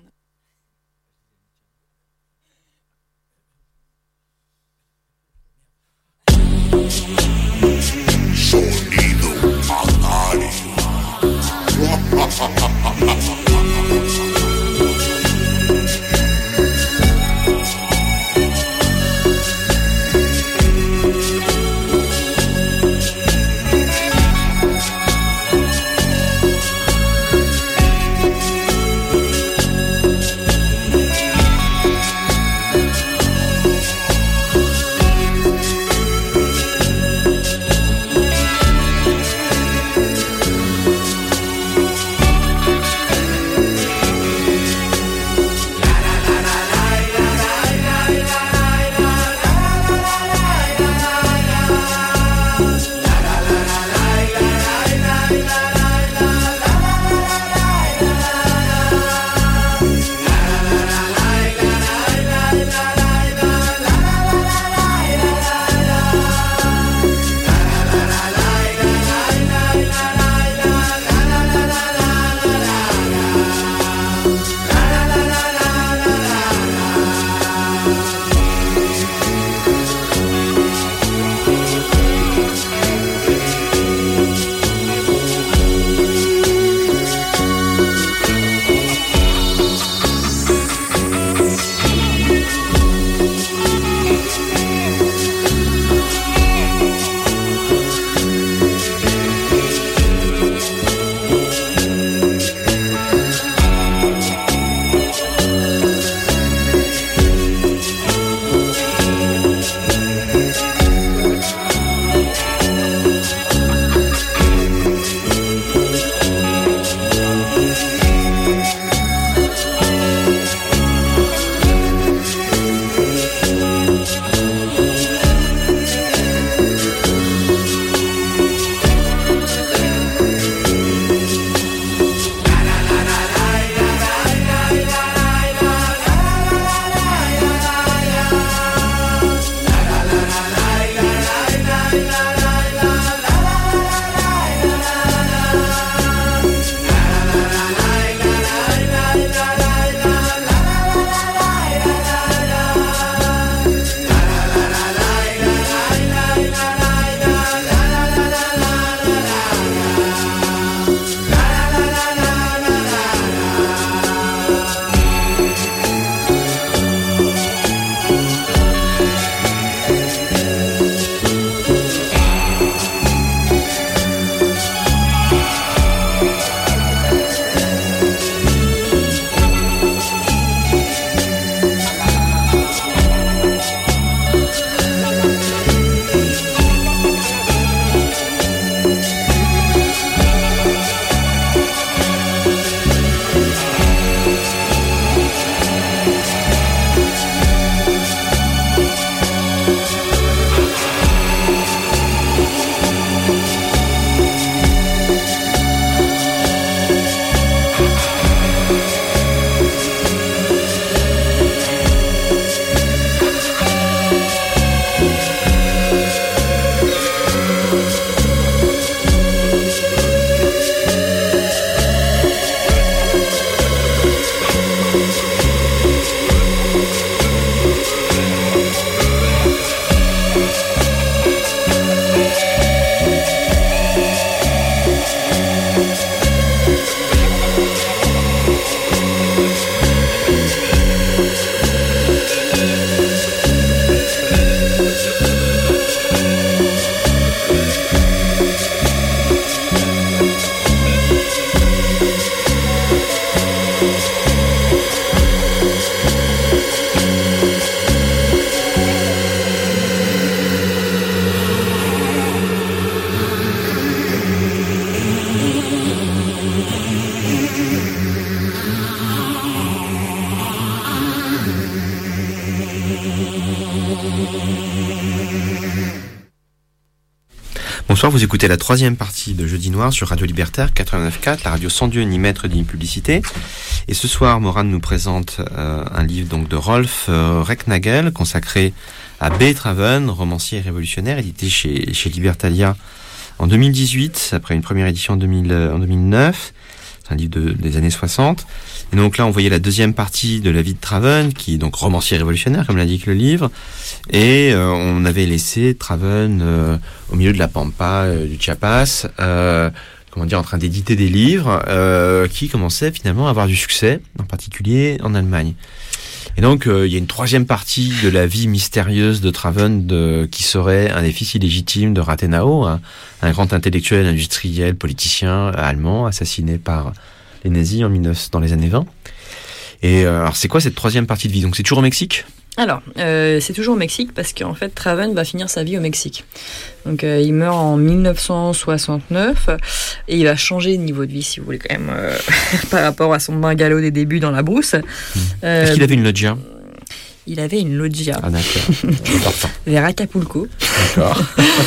Bonsoir, vous écoutez la troisième partie de Jeudi Noir sur Radio Libertaire 89.4, la radio sans Dieu ni maître ni publicité. Et ce soir, Morane nous présente un livre donc de Rolf Recknagel consacré à Beethoven, romancier et révolutionnaire, édité chez Libertalia en 2018, après une première édition en 2009. C'est un livre des années 60. Et donc là, on voyait la deuxième partie de la vie de Traven, qui est donc romancier révolutionnaire, comme l'indique le livre. Et on avait laissé Traven au milieu de la pampa du Chiapas, en train d'éditer des livres qui commençaient finalement à avoir du succès, en particulier en Allemagne. Et donc, il y a une troisième partie de la vie mystérieuse de Traven qui serait un des fils illégitimes de Rathenau, un grand intellectuel, industriel, politicien allemand, assassiné par les nazis dans les années 20. Et alors, c'est quoi cette troisième partie de vie? Donc, c'est toujours au Mexique? Alors, c'est toujours au Mexique parce qu'en fait, Traven va finir sa vie au Mexique. Donc, il meurt en 1969 et il va changer de niveau de vie, si vous voulez, quand même, par rapport à son bungalow des débuts dans la brousse. Est-ce qu'il avait une loggia? Il avait une loggia. Ah, d'accord. Vers Acapulco. D'accord.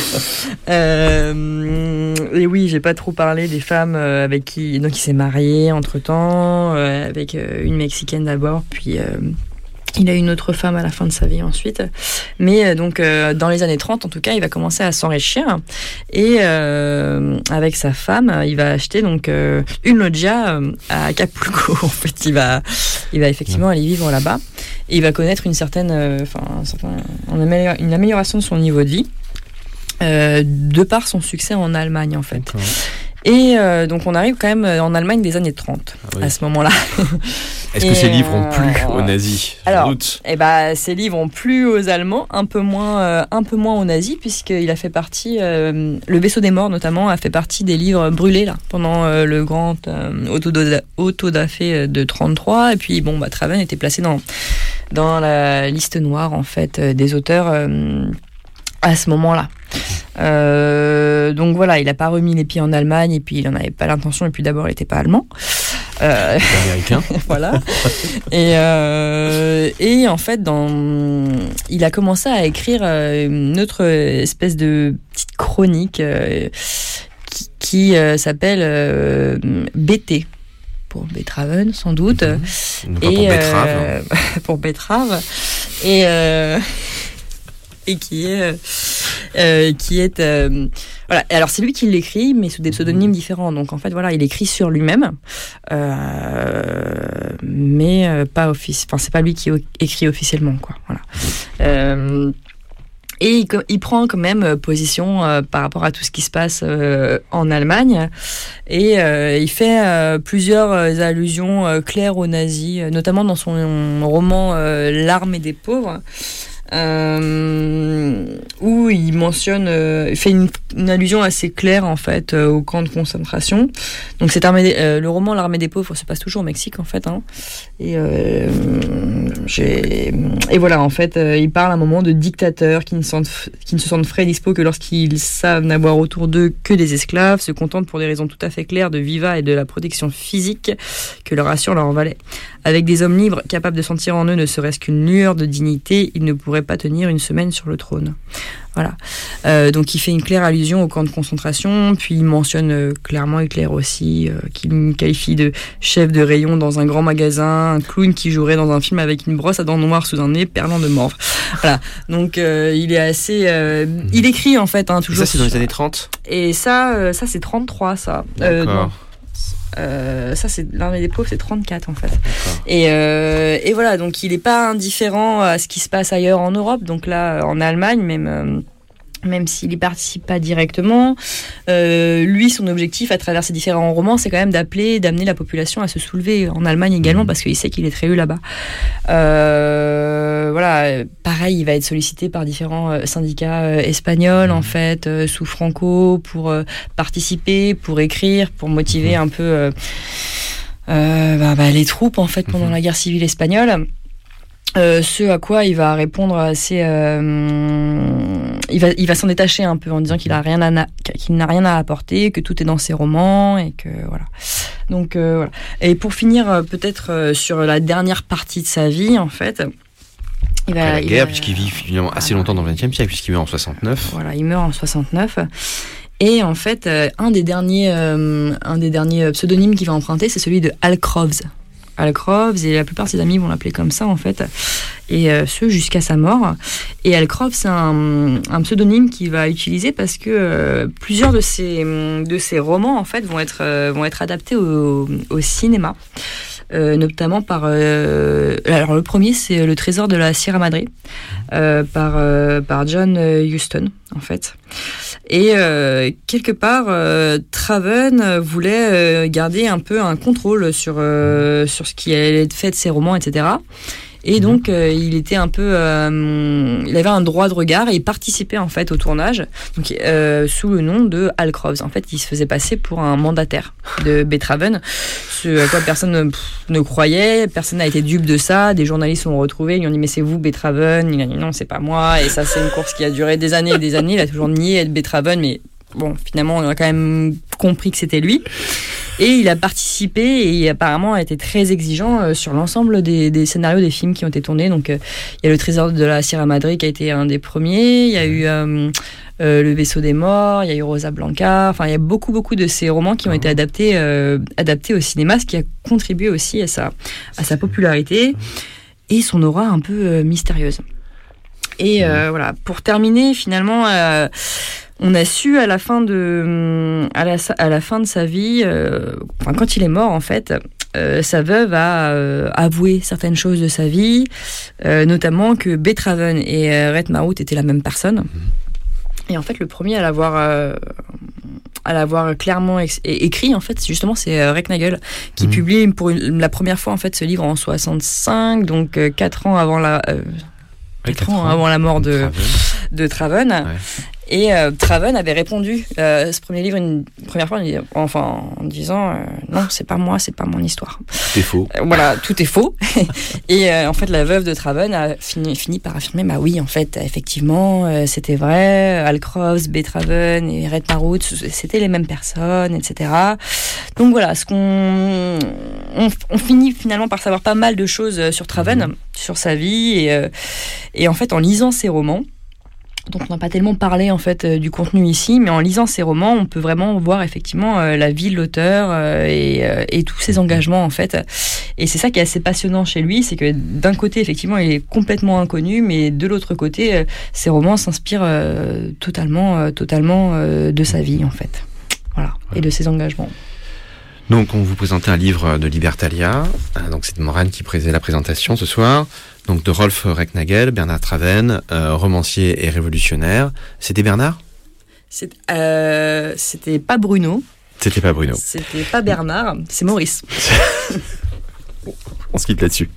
Et oui, j'ai pas trop parlé des femmes avec qui... Donc, il s'est marié entre-temps, avec une Mexicaine d'abord, puis... il a une autre femme à la fin de sa vie ensuite. Mais donc, dans les années 30, en tout cas, il va commencer à s'enrichir. Et avec sa femme, il va acheter donc une loggia à Acapulco. En fait, il va effectivement aller vivre là-bas. Et il va connaître une amélioration de son niveau de vie de par son succès en Allemagne, en fait. D'accord. Et donc, on arrive quand même en Allemagne des années 30, à ce moment-là. Est-ce que ces livres ont plu aux nazis? Alors, ces livres ont plu aux Allemands, un peu moins aux nazis, puisqu'il a fait partie, le vaisseau des morts notamment, a fait partie des livres brûlés là, pendant le grand autodafé de 33. Et puis, Traven était placé dans la liste noire, en fait, des auteurs à ce moment-là. Donc voilà, il n'a pas remis les pieds en Allemagne et puis il n'en avait pas l'intention et puis d'abord il n'était pas allemand. Américain. Voilà. Et en fait, il a commencé à écrire une autre espèce de petite chronique qui s'appelle BT. Pour Beethoven, sans doute. Pour Betrave. Pour Betrave. Et qui est voilà. Alors c'est lui qui l'écrit, mais sous des pseudonymes différents. Donc en fait voilà, il écrit sur lui-même, mais pas c'est pas lui qui écrit officiellement, quoi. Voilà. Et il prend quand même position par rapport à tout ce qui se passe en Allemagne. Et il fait plusieurs allusions claires aux nazis, notamment dans son roman L'armée des pauvres. Où il mentionne, fait une allusion assez claire en fait au camp de concentration. Donc le roman L'armée des pauvres se passe toujours au Mexique en fait, hein. Et voilà, en fait, il parle à un moment de dictateurs qui ne se sentent frais et dispo que lorsqu'ils savent n'avoir autour d'eux que des esclaves, se contentent pour des raisons tout à fait claires de viva et de la protection physique que leur assure leur valet. Avec des hommes libres capables de sentir en eux ne serait-ce qu'une lueur de dignité, ils ne pourraient pas tenir une semaine sur le trône. Voilà. Donc il fait une claire allusion au camp de concentration, puis il mentionne clairement Hitler aussi, qu'il qualifie de chef de rayon dans un grand magasin, un clown qui jouerait dans un film avec une brosse à dents noires sous un nez perlant de morve. Voilà. Donc il est assez... il écrit en fait, hein, toujours... Et ça c'est dans les années 30 ? Et ça c'est 33, ça. D'accord. Ça c'est L'armée des pauvres, c'est 34 en fait. Et voilà, donc il n'est pas indifférent à ce qui se passe ailleurs en Europe, donc là en Allemagne même s'il y participe pas directement, lui son objectif à travers ses différents romans c'est quand même d'amener la population à se soulever en Allemagne également, parce qu'il sait qu'il est très eu là-bas. Voilà, pareil, il va être sollicité par différents syndicats espagnols en fait, sous Franco, pour participer, pour écrire, pour motiver un peu les troupes en fait pendant la guerre civile espagnole. Ce à quoi il va répondre assez... il va s'en détacher un peu en disant qu'il n'a rien à apporter, que tout est dans ses romans, et que voilà. Donc voilà. Et pour finir peut-être sur la dernière partie de sa vie en fait... Après la guerre, puisqu'il vit finalement assez longtemps dans le XXe siècle, puisqu'il meurt en 69. Voilà, il meurt en 69. Et en fait, un des derniers pseudonymes qu'il va emprunter, c'est celui de Hal Croves. Hal Croves, et la plupart de ses amis vont l'appeler comme ça en fait, et ce jusqu'à sa mort. Et Hal Croves, c'est un pseudonyme qu'il va utiliser parce que plusieurs de ses romans en fait vont être adaptés au cinéma. Notamment par alors le premier c'est Le Trésor de la Sierra Madre par John Huston en fait, et quelque part Traven voulait garder un peu un contrôle sur ce qui allait être fait de ses romans, etc. Et donc, il était un peu, il avait un droit de regard et il participait en fait au tournage, donc sous le nom de Hal Croves. En fait, il se faisait passer pour un mandataire de Beethoven, ce à quoi personne ne croyait, personne n'a été dupe de ça. Des journalistes l'ont retrouvé, ils lui ont dit mais c'est vous Beethoven? Il a dit non, c'est pas moi. Et ça, c'est une course qui a duré des années et des années. Il a toujours nié être Beethoven, mais bon, finalement, on a quand même compris que c'était lui. Et il a participé et apparemment a été très exigeant sur l'ensemble des scénarios des films qui ont été tournés. Donc, il y a Le Trésor de la Sierra Madre qui a été un des premiers. Il y a eu Le Vaisseau des Morts. Il y a eu Rosa Blanca. Enfin, il y a beaucoup de ces romans qui ont été adaptés au cinéma, ce qui a contribué aussi à sa popularité et son aura un peu mystérieuse. Et voilà, pour terminer, finalement... on a su à la fin de sa vie, quand il est mort en fait, sa veuve a avoué certaines choses de sa vie, notamment que Beethoven et Red Marut étaient la même personne. Et en fait, le premier à l'avoir clairement écrit, en fait, justement, c'est Recknagel qui publie pour la première fois en fait ce livre en 65, donc 4 ans avant la mort de Traven. Ouais. Et Traven avait répondu ce premier livre une première fois en disant non, c'est pas moi, c'est pas mon histoire. Tout est faux. Voilà, tout est faux. Et en fait, la veuve de Traven a fini par affirmer bah oui, en fait, effectivement, c'était vrai. Hal Croves, Beethoven et Red Marut, c'était les mêmes personnes, etc. Donc voilà, on finit finalement par savoir pas mal de choses sur Traven, sur sa vie, et en fait, en lisant ses romans. Donc on n'a pas tellement parlé en fait du contenu ici, mais en lisant ces romans, on peut vraiment voir effectivement la vie de l'auteur et tous ses engagements en fait. Et c'est ça qui est assez passionnant chez lui, c'est que d'un côté effectivement il est complètement inconnu, mais de l'autre côté ses romans s'inspirent totalement de sa vie en fait. Voilà, et de ses engagements. Donc on vous présentait un livre de Libertalia, donc c'est Morane qui faisait la présentation ce soir. Donc de Rolf Recknagel, Bernard Traven, romancier et révolutionnaire. C'était Bernard ? C'était pas Bruno. C'était pas Bruno. C'était pas Bernard, c'est Maurice. Bon, on se quitte là-dessus.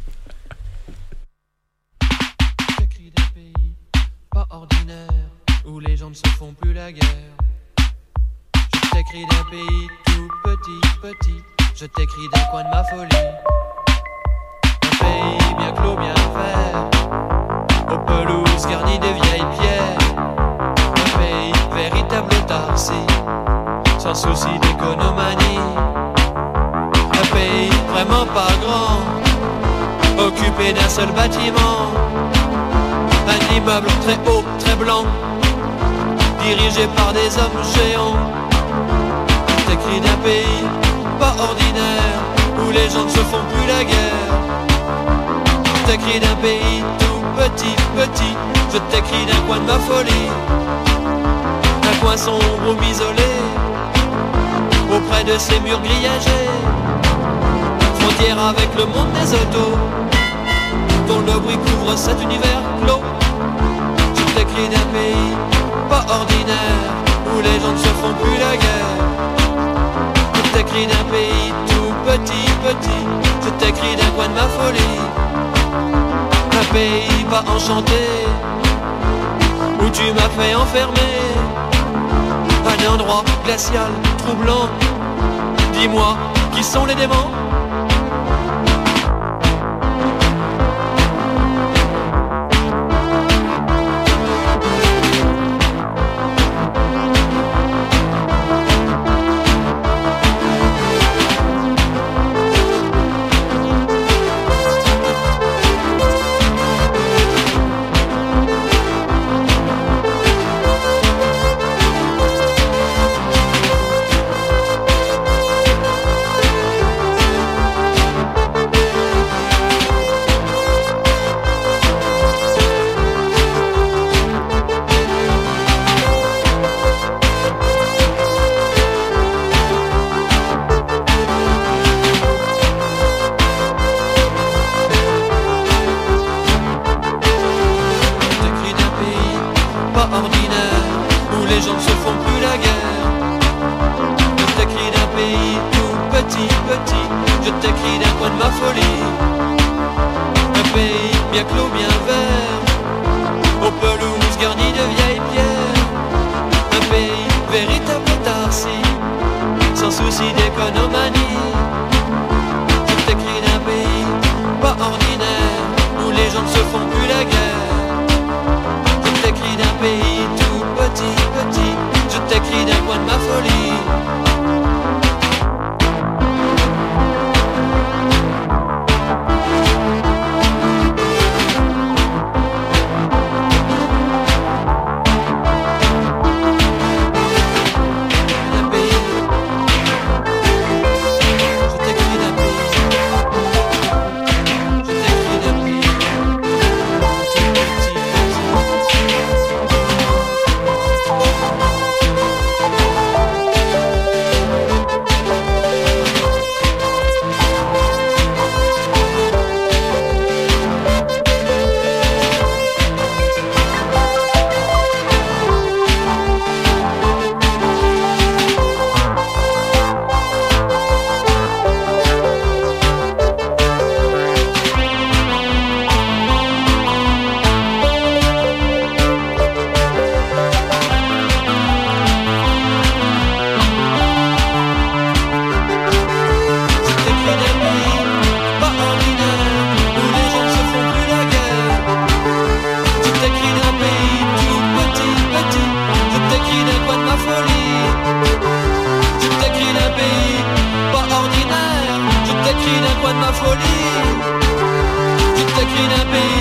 J'écris d'un pays pas ordinaire où les gens ne se font plus la guerre. Je t'écris d'un pays tout petit. Je t'écris d'un coin de ma folie. Un pays bien clos, bien vert, aux pelouses garnies de vieilles pierres. Un pays véritable autarcie, sans souci d'économanie. Un pays vraiment pas grand, occupé d'un seul bâtiment. Un immeuble très haut, très blanc, dirigé par des hommes géants. J'écris d'un pays pas ordinaire, où les gens ne se font plus la guerre. Je t'écris d'un pays tout petit. Je t'écris d'un coin de ma folie, d'un coin sombre ou isolé, auprès de ces murs grillagés. Frontière avec le monde des autos, dont le bruit couvre cet univers clos. Je t'écris d'un pays pas ordinaire, où les gens ne se font plus la guerre. Je t'écris d'un pays tout petit. Je t'écris d'un coin de ma folie, un pays pas enchanté, où tu m'as fait enfermer. Un endroit glacial, troublant. Dis-moi, qui sont les démons? petit, petit. Je t'écris d'un coin de ma folie. Un pays bien clos, bien vert, aux pelouses garnies de vieilles pierres. Un pays véritable autarcie, sans souci d'économanie. Je t'écris d'un pays pas ordinaire, où les gens ne se font plus la guerre. Je t'écris d'un pays tout petit, petit. Je t'écris d'un coin de ma folie. D'un coin de ma folie, je t'écris d'un pays